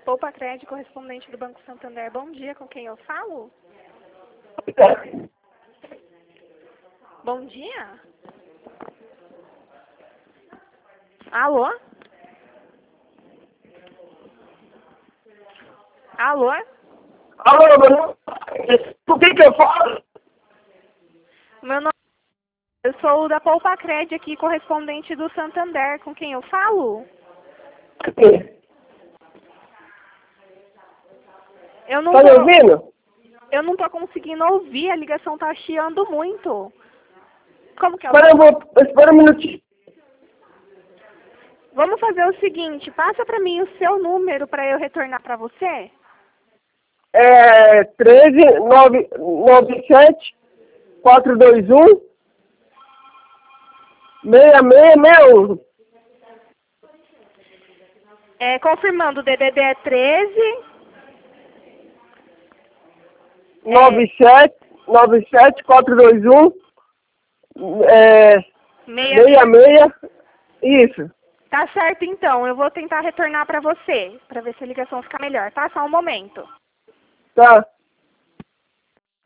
Poupa Crédito, correspondente do Banco Santander. Bom dia, com quem eu falo? Bom dia? Alô? Alô? Alô, mano? Por que eu falo? Meu nome... Eu sou da Poupa Crédito aqui, correspondente do Santander. Com quem eu falo? Eu não Tá me ouvindo? Eu não tô conseguindo ouvir, a ligação tá chiando muito. Como que é o Espera um minutinho. Vamos fazer o seguinte, passa pra mim o seu número pra eu retornar pra você. É 13-997-421-6661. Confirmando, o DDD é 13... 97-421 66. Isso. Tá certo, então. Eu vou tentar retornar pra você, pra ver se a ligação fica melhor, tá? Só um momento. Tá.